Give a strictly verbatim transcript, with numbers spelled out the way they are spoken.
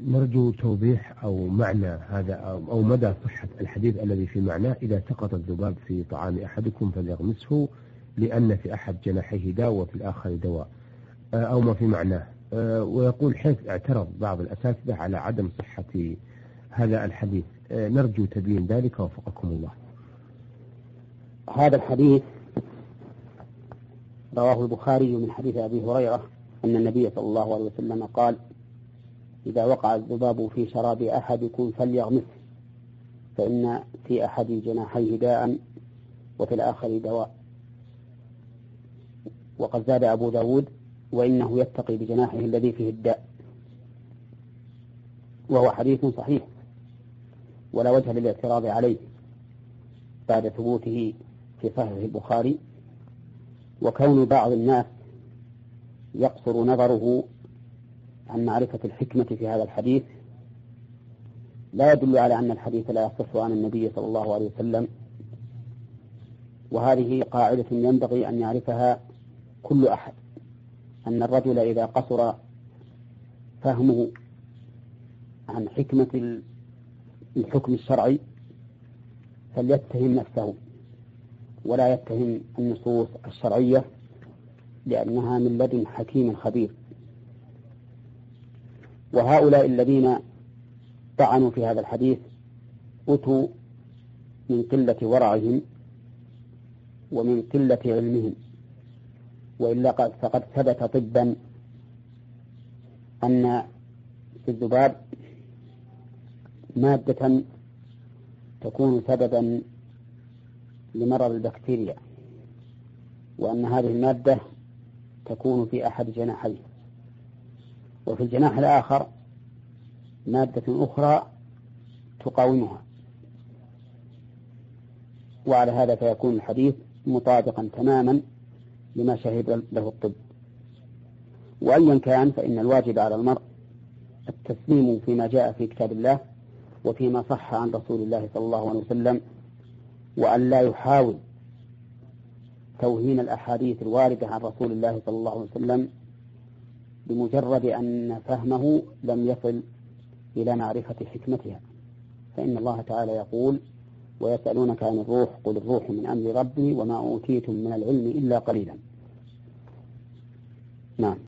نرجو توضيح أو معنى هذا أو مدى صحة الحديث الذي في معناه: إذا سقط الذباب في طعام أحدكم فليغمسه لأن في أحد جناحيه داء وفي الآخر دواء، أو ما في معناه. ويقول حيث اعترض بعض الأساتذة على عدم صحة هذا الحديث، نرجو تبيين ذلك وفقكم الله. هذا الحديث رواه البخاري من حديث أبي هريرة أن النبي صلى الله عليه وسلم قال: إذا وقع الذباب في شراب أحدكم فليغمسه فإن في أحد جناحيه داء وفي الآخر دواء. وقد زاد أبو داود: وإنه يتقي بجناحه الذي فيه الداء. وهو حديث صحيح ولا وجه للاعتراض عليه بعد ثبوته في صحيح البخاري. وكون بعض الناس يقصر نظره عن معرفة الحكمة في هذا الحديث لا يدل على أن الحديث لا يصح عن النبي صلى الله عليه وسلم. وهذه قاعدة ينبغي أن يعرفها كل أحد، أن الرجل إذا قصر فهمه عن حكمة الحكم الشرعي فليتهم نفسه ولا يتهم النصوص الشرعية، لأنها من لدن حكيم خبير. وهؤلاء الذين طعنوا في هذا الحديث أتوا من قلة ورعهم ومن قلة علمهم، وإلا فقد ثبت طبا أن في الذباب مادة تكون سببا لمرض البكتيريا، وأن هذه المادة تكون في أحد جناحيه، وفي الجناح الآخر مادة أخرى تقاومها. وعلى هذا فيكون الحديث مطابقا تماما لما شهد له الطب. وأيا كان فإن الواجب على المرء التسليم فيما جاء في كتاب الله وفيما صح عن رسول الله صلى الله عليه وسلم، وأن لا يحاول توهين الأحاديث الواردة عن رسول الله صلى الله عليه وسلم بمجرد أن فهمه لم يصل إلى معرفة حكمتها. فإن الله تعالى يقول: ويسألونك عن الروح قل الروح من أمر ربي وما أوتيتم من العلم إلا قليلا. نعم.